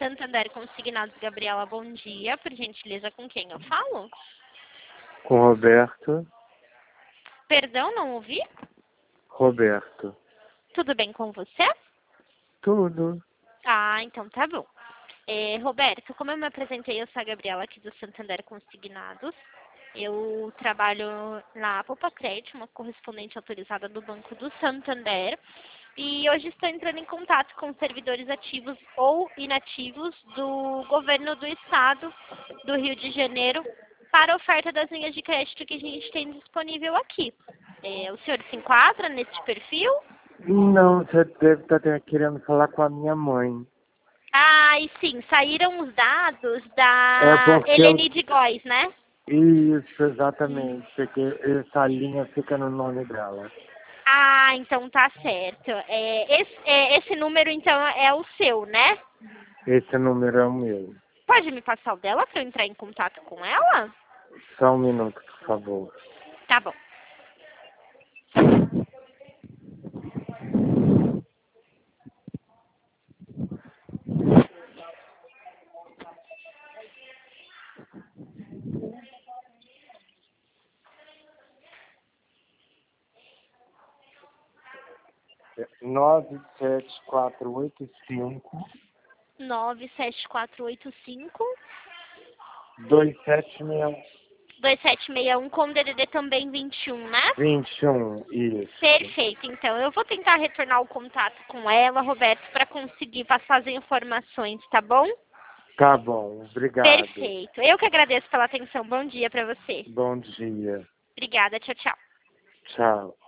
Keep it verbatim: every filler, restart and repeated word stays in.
Santander Consignados, Gabriela, bom dia. Por gentileza, com quem eu falo? Com Roberto. Perdão, não ouvi? Roberto. Tudo bem com você? Tudo. Ah, então tá bom. É, Roberto, como eu me apresentei, eu sou a Gabriela aqui do Santander Consignados. Eu trabalho na Poupa Crédito, uma correspondente autorizada do Banco do Santander. E hoje estou entrando em contato com servidores ativos ou inativos do governo do estado do Rio de Janeiro para a oferta das linhas de crédito que a gente tem disponível aqui. É, o senhor se enquadra nesse perfil? Não, você deve estar querendo falar com a minha mãe. Ah, e sim, saíram os dados É da porque eu... Eleni de Góes, né? Isso, exatamente. Porque essa linha fica no nome dela. Ah, então tá certo. É, esse, é, esse número, então, é o seu, né? Esse número é o meu. Pode me passar o dela para eu entrar em contato com ela? Só um minuto, por favor. Tá bom. nove sete quatro oito cinco nove sete quatro oito cinco dois sete seis dois sete seis um com D D D também vinte e um, né? vinte e um. Isso. Perfeito. Então, eu vou tentar retornar o contato com ela, Roberto, para conseguir passar as informações, tá bom? Tá bom, obrigado. Perfeito. Eu que agradeço pela atenção. Bom dia para você. Bom dia. Obrigada. Tchau, tchau. Tchau.